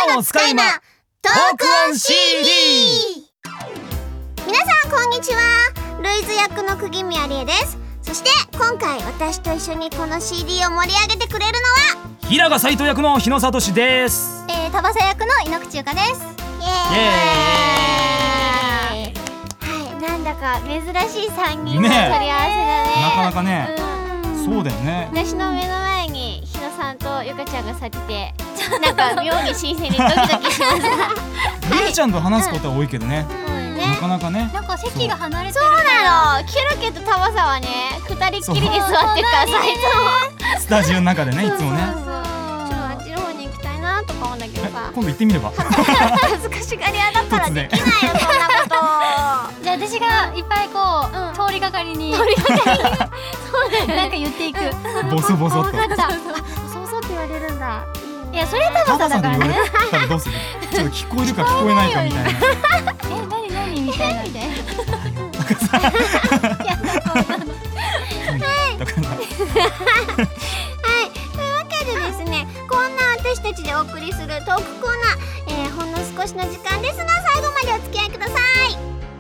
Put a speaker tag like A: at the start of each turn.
A: 本を使いまトークオン CD。
B: 皆さんこんにちは。ルイズ役の釘宮理恵です。そして今回私と一緒にこの CD を盛り上げてくれるのは
A: 平賀斉藤役の日野聡です。
C: 田畑役の井ノ口優香です。
B: イエーイ。はい、なんだか珍しい3人の取り合わせだね。
A: なかなかね、そうだよね。
B: 私の目の前に日野さんとゆかちゃんが座ってて、なんか妙に新鮮にドキドキしました。
A: ゆうちゃんと話すことは多いけどね、なかなかね。
C: なんか席が離れてる。
B: そうなの。キュルケとタバサはね、2人っきりで座ってるからさ、いつも
A: スタジオの中でね、いつもね。
B: あっちの方に行きたいなとか思うんだけどさ、
A: 今度行ってみれば。
B: 恥ずかしがり屋だったらできないよ、そんなこと
C: じゃあ私がいっぱいこう、通りがかりになんか言っていく。
A: ボソボソっと。
B: 分かった。そうそうって言われるんだ。
C: いや、それタバサだからね。
A: ただどうする？ちょっと聞こえるか聞こえないかみたいな。
C: 何みたいな。
A: だから
B: はい、というわけでですね、こんな私たちでお送りするトークコーナー、ほんの少しの時間ですが最後までお付き合いください。